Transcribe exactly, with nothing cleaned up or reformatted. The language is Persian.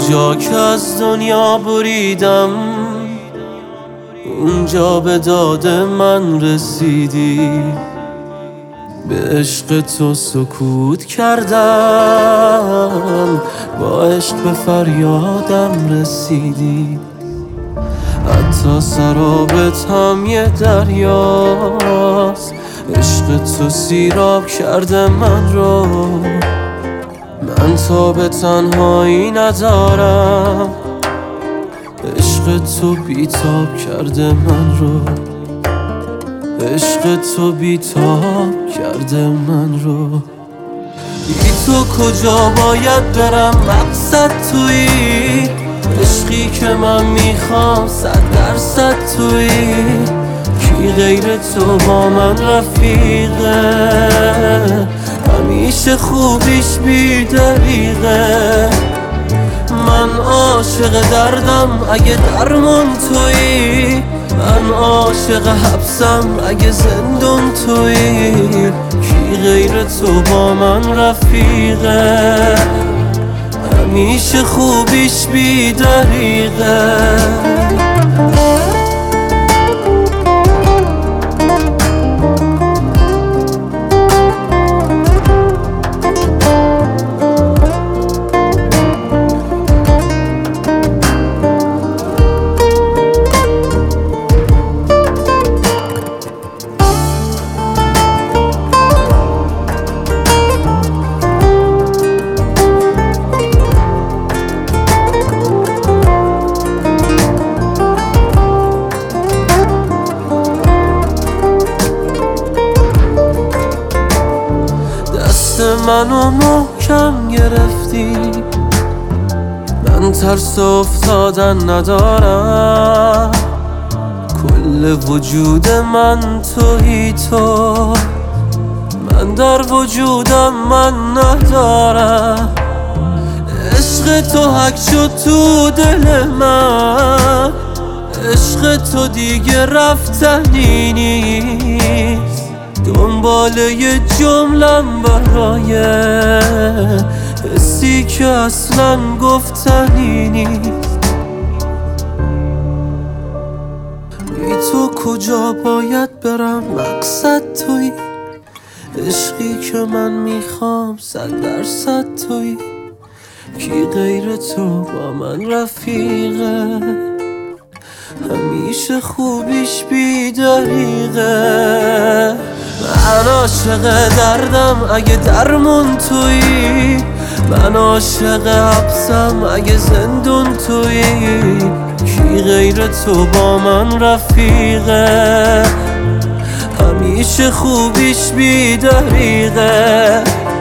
جا که از دنیا بریدم اونجا به داد من رسیدی، به عشق تو سکوت کردم، با عشق به فریادم رسیدی. حتی سرابت هم یه دریاست، عشق تو سیراب کرده من رو. من تا به تنهایی ندارم، عشق تو بیتاب کرده من رو، عشق تو بیتاب کرده من رو. بی تو کجا باید برم، مقصد تویی، عشقی که من میخوام صد درصد تویی. کی غیر تو با من رفیقه، همیشه خوبیش بی دریغه. من عاشق دردم اگه درمون تویی، من عاشق حبسم اگه زندون تویی. کی غیر تو با من رفیقه، همیشه خوبیش بی دریغه. منو محکم گرفتی، من ترس افتادن ندارم. کل وجود من تویی تو، من در وجودم من ندارم. عشق تو حک شد تو دل من، عشق تو دیگه رفتنی نیست. دنبال یه جملم برای حسی که اصلا گفتنی نیست. بی تو کجا باید برم، مقصد تویی، عشقی که من میخوام صد درصد تویی. کی غیر تو با من رفیقه، همیشه خوبیش بی دریغه. من عاشق دردم اگه درمون تویی، من عاشق حبسم اگه زندون تویی. کی غیر تو با من رفیقه، همیشه خوبیش بی دریغه.